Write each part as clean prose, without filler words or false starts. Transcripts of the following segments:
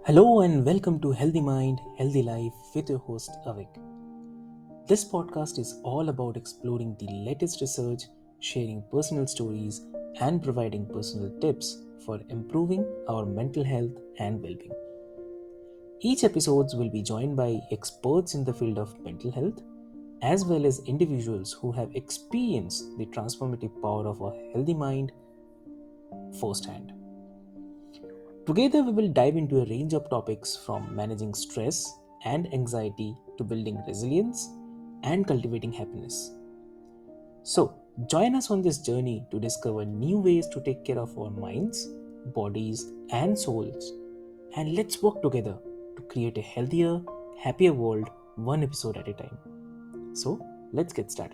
Hello and welcome to Healthy Mind, Healthy Life with your host Avik. This podcast is all about exploring the latest research, sharing personal stories, and providing personal tips for improving our mental health and well being. Each episode will be joined by experts in the field of mental health, as well as individuals who have experienced the transformative power of a healthy mind firsthand. Together, we will dive into a range of topics from managing stress and anxiety to building resilience and cultivating happiness. So, join us on this journey to discover new ways to take care of our minds, bodies, and souls. And let's work together to create a healthier, happier world one episode at a time. So, let's get started.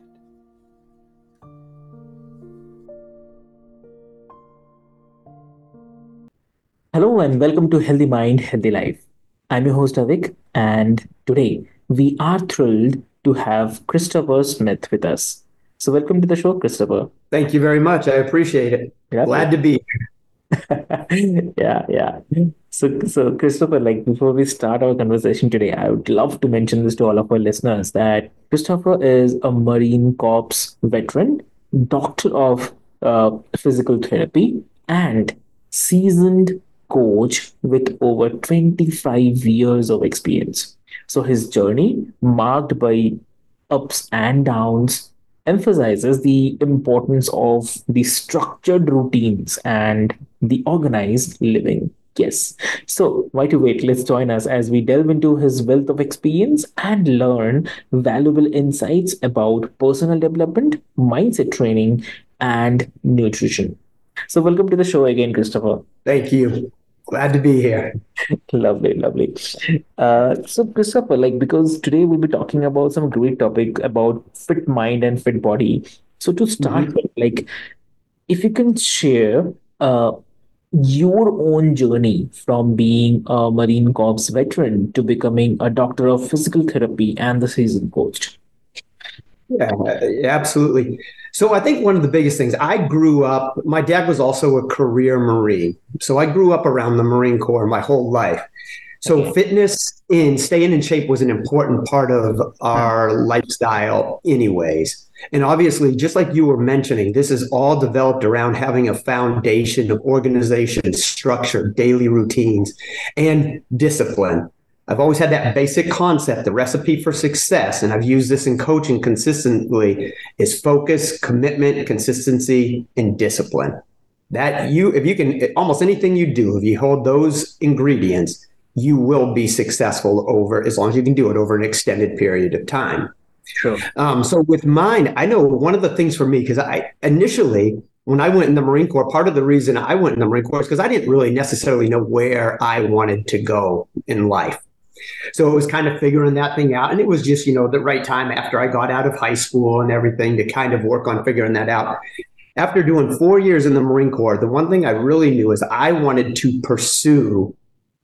Hello and welcome to Healthy Mind, Healthy Life. I'm your host Avik, and today we are thrilled to have Christopher Smith with us. So, welcome to the show, Christopher. Thank you very much. I appreciate it. Lovely. Glad to be Yeah. So Christopher, like before we start our conversation today, I would love to mention this to all of our listeners that Christopher is a Marine Corps veteran, doctor of physical therapy, and seasoned coach with over 25 years of experience. So his journey, marked by ups and downs, emphasizes the importance of the structured routines and the organized living. Yes. So, why to wait? Let's join us as we delve into his wealth of experience and learn valuable insights about personal development, mindset training, and nutrition. So, welcome to the show again, Christopher. Thank you. Glad to be here. Lovely, lovely. So, Christopher, like because today we'll be talking about some great topic about fit mind and fit body. So, to start Mhm. with, like if you can share your own journey from being a Marine Corps veteran to becoming a doctor of physical therapy and the seasoned coach. Yeah, absolutely. So I think one of the biggest things, I grew up, my dad was also a career Marine. So I grew up around the Marine Corps my whole life. So Okay. fitness and staying in shape was an important part of Hmm. our lifestyle, anyways. And obviously, just like you were mentioning, this is all developed around having a foundation of organization, structure, daily routines, and discipline. I've always had that basic concept, the recipe for success, and I've used this in coaching consistently is focus, commitment, consistency, and discipline. That you, if you can, almost anything you do, if you hold those ingredients, you will be successful over as long as you can do it over an extended period of time. Sure. So with mine, I know one of the things for me, because I initially, when I went in the Marine Corps, part of the reason I went in the Marine Corps is because I didn't really necessarily know where I wanted to go in life. So it was kind of figuring that thing out. And it was just, the right time after I got out of high school and everything to kind of work on figuring that out. After doing 4 years in the Marine Corps, the one thing I really knew is I wanted to pursue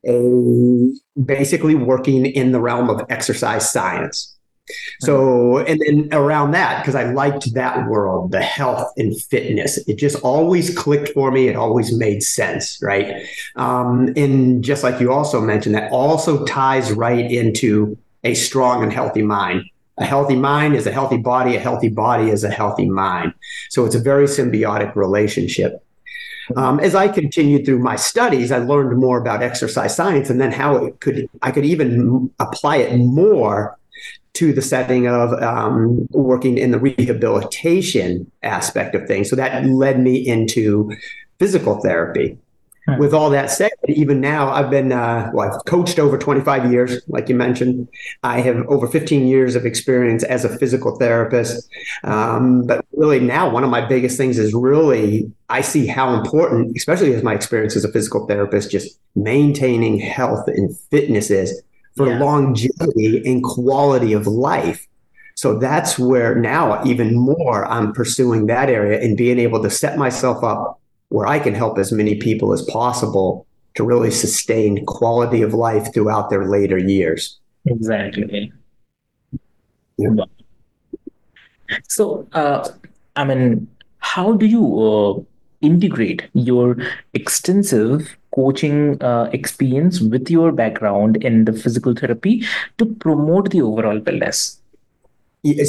a basically working in the realm of exercise science. Hmm. So, and then around that, because I liked that world, the health and fitness, it just always clicked for me. It always made sense, right? And just like you also mentioned, that also ties right into a strong and healthy mind. A healthy mind is a healthy body. A healthy body is a healthy mind. So it's a very symbiotic relationship. As I continued through my studies, I learned more about exercise science and then how I could even apply it more to the setting of working in the rehabilitation aspect of things. So that led me into physical therapy. With Hmm. all that said, even now I've coached over 25 years, like you mentioned. I have over 15 years of experience as a physical therapist. But really now one of my biggest things is really, I see how important, especially as my experience as a physical therapist, just maintaining health and fitness is for Yeah. longevity and quality of life. So that's where now even more I'm pursuing that area and being able to set myself up where I can help as many people as possible to really sustain quality of life throughout their later years. Exactly. Yeah. Wow. So, I mean, how do you integrate your extensive coaching experience with your background in the physical therapy to promote the overall wellness? Yeah,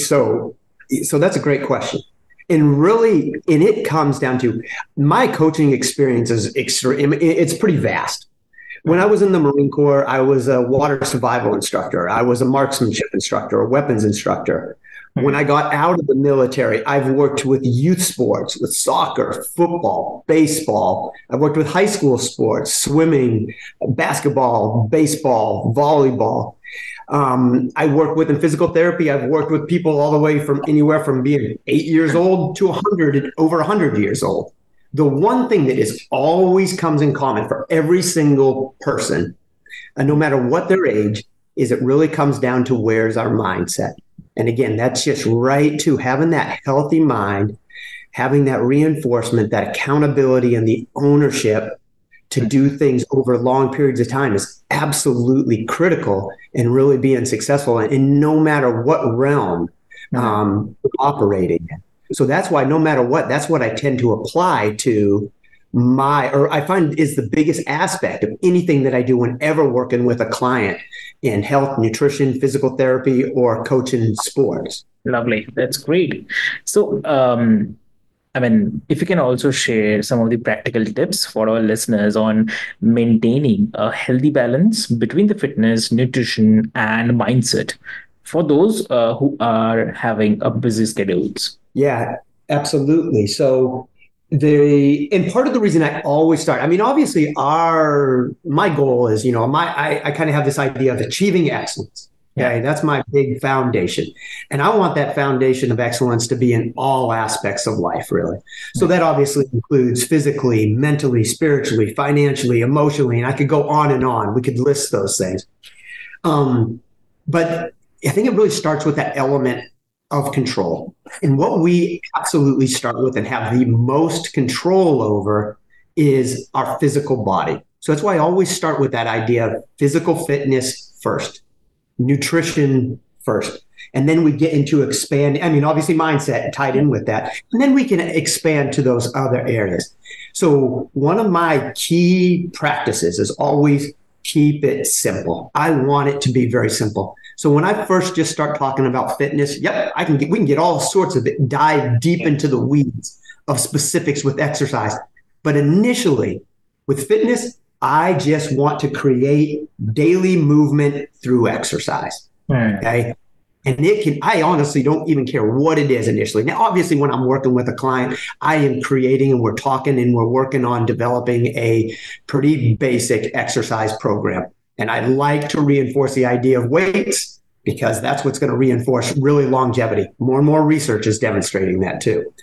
so that's a great question. And really, and it comes down to my coaching experience is extreme. It's pretty vast. When I was in the Marine Corps, I was a water survival instructor. I was a marksmanship instructor, a weapons instructor. When I got out of the military, I've worked with youth sports, with soccer, football, baseball. I've worked with high school sports, swimming, basketball, baseball, volleyball. I work with in physical therapy. I've worked with people all the way from anywhere from being 8 years old to 100, over 100 years old. The one thing that is always comes in common for every single person, and no matter what their age, is it really comes down to where's our mindset. And again, that's just right to having that healthy mind, having that reinforcement, that accountability, and the ownership to do things over long periods of time is absolutely critical in really being successful in no matter what realm we're operating in. So that's why no matter what, that's what I tend to apply to or I find is the biggest aspect of anything that I do whenever working with a client in health, nutrition, physical therapy, or coaching sports. Lovely. That's great. So, I mean, if you can also share some of the practical tips for our listeners on maintaining a healthy balance between the fitness, nutrition, and mindset for those who are having a busy schedules. Yeah, absolutely. So and part of the reason I always start, I mean, obviously my goal is, I kind of have this idea of achieving excellence. Okay. Yeah. That's my big foundation. And I want that foundation of excellence to be in all aspects of life, really. So that obviously includes physically, mentally, spiritually, financially, emotionally, and I could go on and on. We could list those things. But I think it really starts with that element of control. And what we absolutely start with and have the most control over is our physical body. So that's why I always start with that idea of physical fitness first, nutrition first. And then we get into expand. I mean, obviously mindset tied in with that. And then we can expand to those other areas. So one of my key practices is always keep it simple. I want it to be very simple. So when I first just start talking about fitness, we can get all sorts of it, dive deep into the weeds of specifics with exercise. But initially with fitness, I just want to create daily movement through exercise. Okay. And I honestly don't even care what it is initially. Now, obviously, when I'm working with a client, I am creating and we're talking and we're working on developing a pretty basic exercise program. And I like to reinforce the idea of weights because that's what's going to reinforce really longevity. More and more research is demonstrating that too.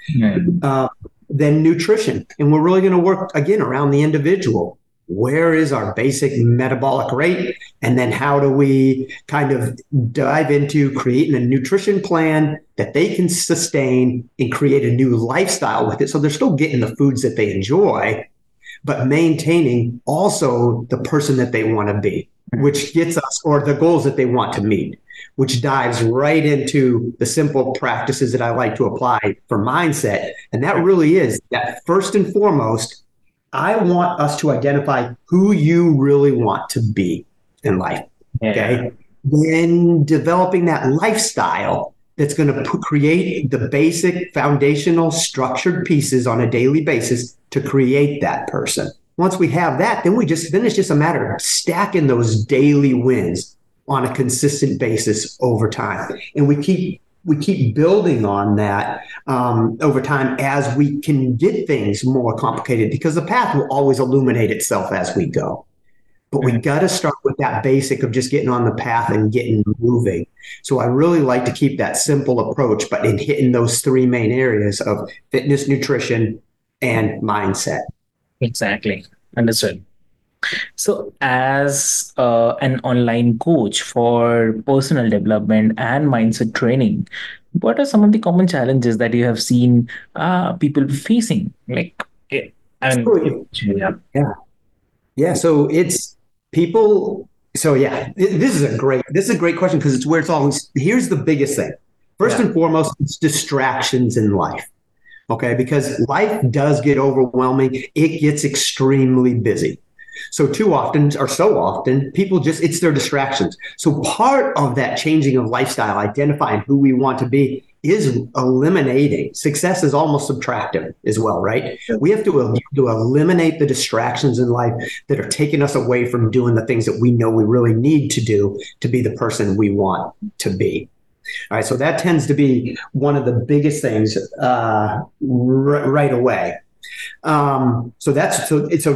Then nutrition. And we're really going to work, again, around the individual. Where is our basic metabolic rate? And then how do we kind of dive into creating a nutrition plan that they can sustain and create a new lifestyle with it? So they're still getting the foods that they enjoy, but maintaining also the person that they want to be, which gets us, or the goals that they want to meet, which dives right into the simple practices that I like to apply for mindset. And that really is that first and foremost, I want us to identify who you really want to be in life. Okay. Then developing that lifestyle that's going to create the basic foundational structured pieces on a daily basis to create that person. Once we have that, then it's just a matter of stacking those daily wins on a consistent basis over time. And we keep building on that over time as we can get things more complicated, because the path will always illuminate itself as we go. But we got to start with that basic of just getting on the path and getting moving. So I really like to keep that simple approach, but in hitting those three main areas of fitness, nutrition, and mindset. Exactly. Understood. So, as an online coach for personal development and mindset training, what are some of the common challenges that you have seen people facing? Like, I mean, Yeah. So it's people. So yeah, this is a great question because it's where it's always. Here's the biggest thing. First and foremost, it's distractions in life. Okay. Because life does get overwhelming. It gets extremely busy. So too often, or so often, people just, it's their distractions. So part of that changing of lifestyle, identifying who we want to be, is eliminating. Success is almost subtractive as well, right? We have to eliminate the distractions in life that are taking us away from doing the things that we know we really need to do to be the person we want to be. All right, so that tends to be one of the biggest things right away. That's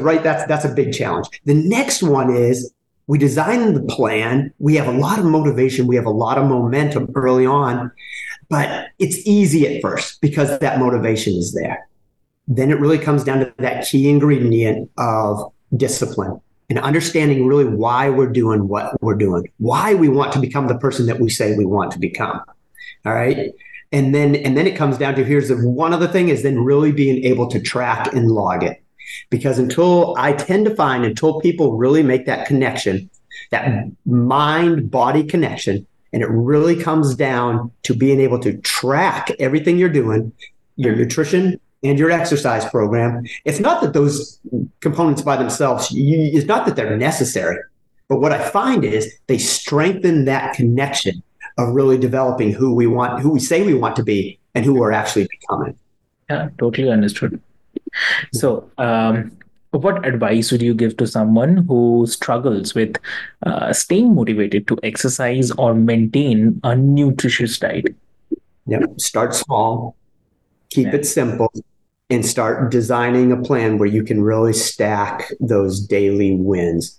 a big challenge. The next one is we design the plan. We have a lot of motivation. We have a lot of momentum early on, but it's easy at first because that motivation is there. Then it really comes down to that key ingredient of discipline and understanding really why we're doing what we're doing, why we want to become the person that we say we want to become. All right. And then it comes down to, here's one other thing, is then really being able to track and log it. Because until people really make that connection, that mind-body connection, and it really comes down to being able to track everything you're doing, your nutrition and your exercise program. It's not that those components by themselves, it's not that they're necessary, but what I find is they strengthen that connection of really developing who we say we want to be and who we're actually becoming. Yeah, totally understood. So, what advice would you give to someone who struggles with staying motivated to exercise or maintain a nutritious diet? Yep. Start small, keep it simple, and start designing a plan where you can really stack those daily wins.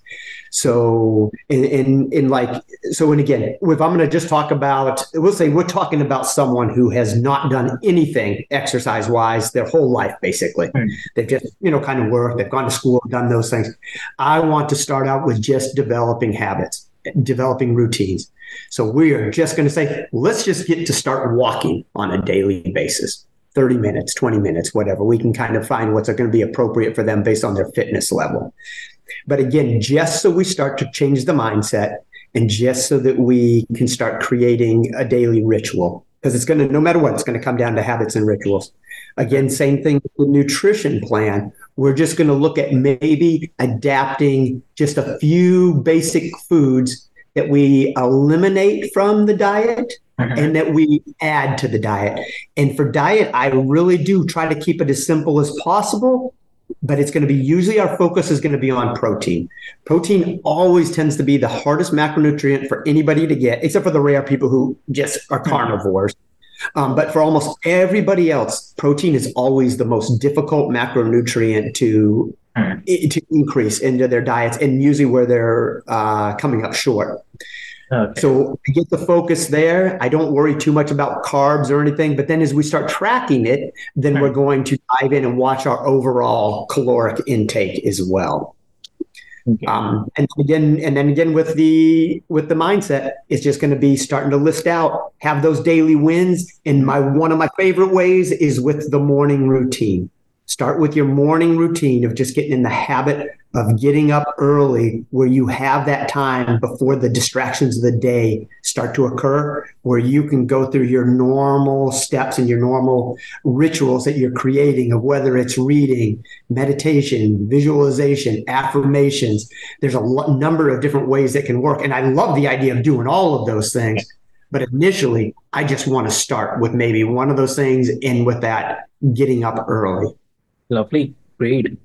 So, again, if I'm going to just talk about, we'll say we're talking about someone who has not done anything exercise-wise their whole life, basically. They've just, kind of worked, they've gone to school, done those things. I want to start out with just developing habits, developing routines. So we are just going to say, let's just get to start walking on a daily basis. 30 minutes, 20 minutes, whatever. We can kind of find what's going to be appropriate for them based on their fitness level. But again, just so we start to change the mindset and just so that we can start creating a daily ritual, because it's going to, no matter what, it's going to come down to habits and rituals. Again, same thing with the nutrition plan. We're just going to look at maybe adapting just a few basic foods that we eliminate from the diet and that we add to the diet. And for diet, I really do try to keep it as simple as possible, but it's going to be, usually our focus is going to be on protein. Protein always tends to be the hardest macronutrient for anybody to get, except for the rare people who just are carnivores. But for almost everybody else, protein is always the most difficult macronutrient to increase into their diets, and usually where they're coming up short. Okay. So to get the focus there, I don't worry too much about carbs or anything. But then as we start tracking it, then we're going to dive in and watch our overall caloric intake as well. Okay. And then again with the mindset, it's just going to be starting to list out, have those daily wins. And one of my favorite ways is with the morning routine. Start with your morning routine of just getting in the habit of getting up early, where you have that time before the distractions of the day start to occur, where you can go through your normal steps and your normal rituals that you're creating, of whether it's reading, meditation, visualization, affirmations. There's a number of different ways that can work. And I love the idea of doing all of those things. But initially, I just want to start with maybe one of those things, and with that, getting up early. Lovely. Great.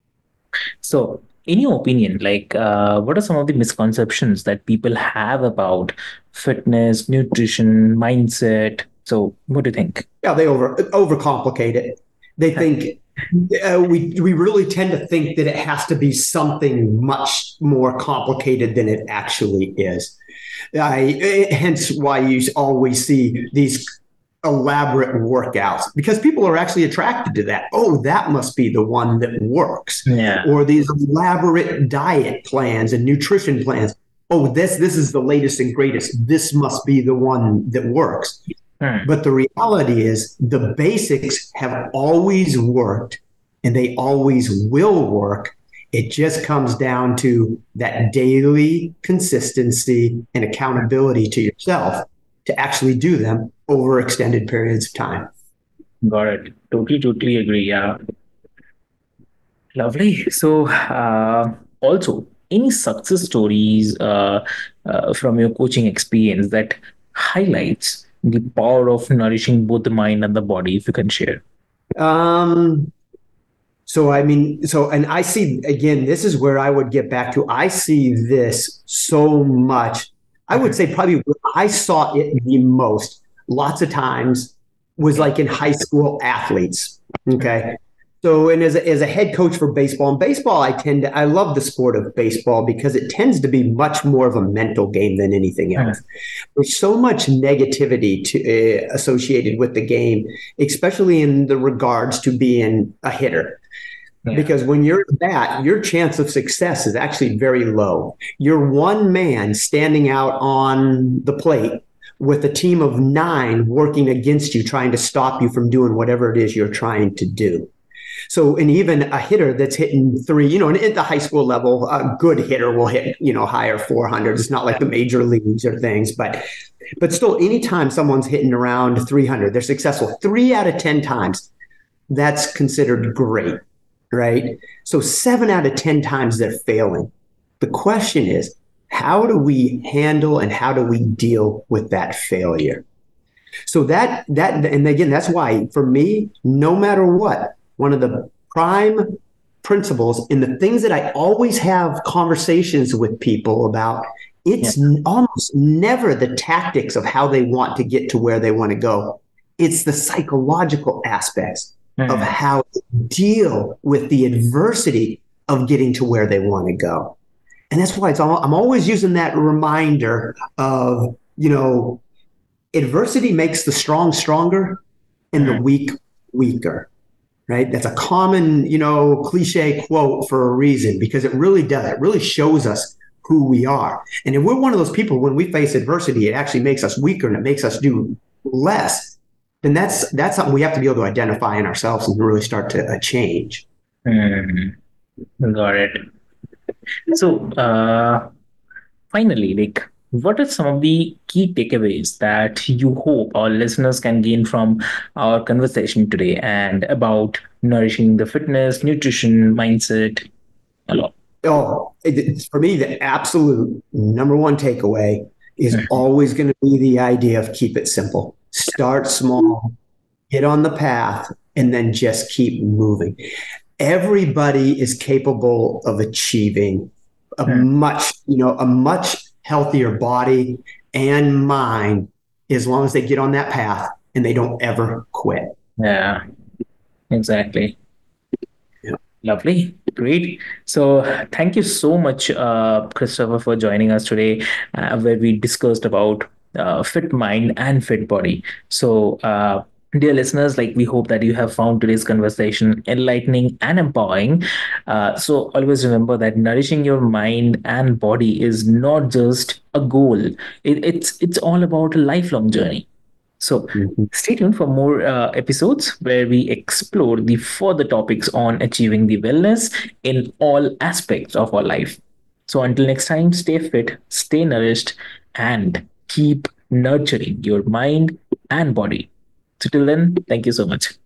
So, in your opinion, what are some of the misconceptions that people have about fitness, nutrition, mindset? So, what do you think? Yeah, they overcomplicate it. They think we really tend to think that it has to be something much more complicated than it actually is. Hence why you always see these elaborate workouts, because people are actually attracted to that. Oh, that must be the one that works. Yeah. Or these elaborate diet plans and nutrition plans. Oh, this is the latest and greatest. This must be the one that works. But the reality is the basics have always worked, and they always will work. It just comes down to that daily consistency and accountability to yourself to actually do them over extended periods of time. Got it. Totally agree. Yeah. Lovely. So, also, any success stories from your coaching experience that highlights the power of nourishing both the mind and the body, if you can share? Um, so I mean, and I see again, this is where I would get back to. I see this so much. I would say probably where I saw it the most, lots of times, was Okay. like in high school athletes. Mm. Okay. So, and as a head coach for baseball, and baseball, I love the sport of baseball because it tends to be much more of a mental game than anything Mm. else. There's so much negativity associated with the game, especially in the regards to being a hitter, Yeah. because when you're that, your chance of success is actually very low. You're one man standing out on the plate with a team of nine working against you, trying to stop you from doing whatever it is you're trying to do. So, and even a hitter that's hitting three, and at the high school level, a good hitter will hit, higher 400. It's not like the major leagues or things, but still, anytime someone's hitting around 300, they're successful 3 out of 10 times. That's considered great, right? So 7 out of 10 times they're failing. The question is, how do we handle and how do we deal with that failure? So and again, that's why for me, no matter what, one of the prime principles and the things that I always have conversations with people about, Yeah. it's almost never the tactics of how they want to get to where they want to go. It's the psychological aspects of Mm. how to deal with the adversity of getting to where they want to go. And that's why I'm always using that reminder of, adversity makes the strong stronger and the Mm. weak weaker, right? That's a common, cliche quote for a reason because it really does. It really shows us who we are. And if we're one of those people, when we face adversity, it actually makes us weaker and it makes us do less. Then that's something we have to be able to identify in ourselves and really start to change. Mm. Got it. So, finally, like, what are some of the key takeaways that you hope our listeners can gain from our conversation today and about nourishing the fitness, nutrition, mindset, a lot? Oh, for me, the absolute number one takeaway is Mhm. always going to be the idea of keep it simple. Start small, get on the path, and then just keep moving. Everybody is capable of achieving Mm. a much healthier body and mind as long as they get on that path and they don't ever quit. Yeah, exactly. Yeah. Lovely. Great. So, thank you so much, Christopher, for joining us today, where we discussed about fit mind and fit body. So, dear listeners, like we hope that you have found today's conversation enlightening and empowering. So, always remember that nourishing your mind and body is not just a goal; it's all about a lifelong journey. So Mhm. stay tuned for more episodes where we explore the further topics on achieving the wellness in all aspects of our life. So until next time, stay fit, stay nourished, and keep nurturing your mind and body. So till then, thank you so much.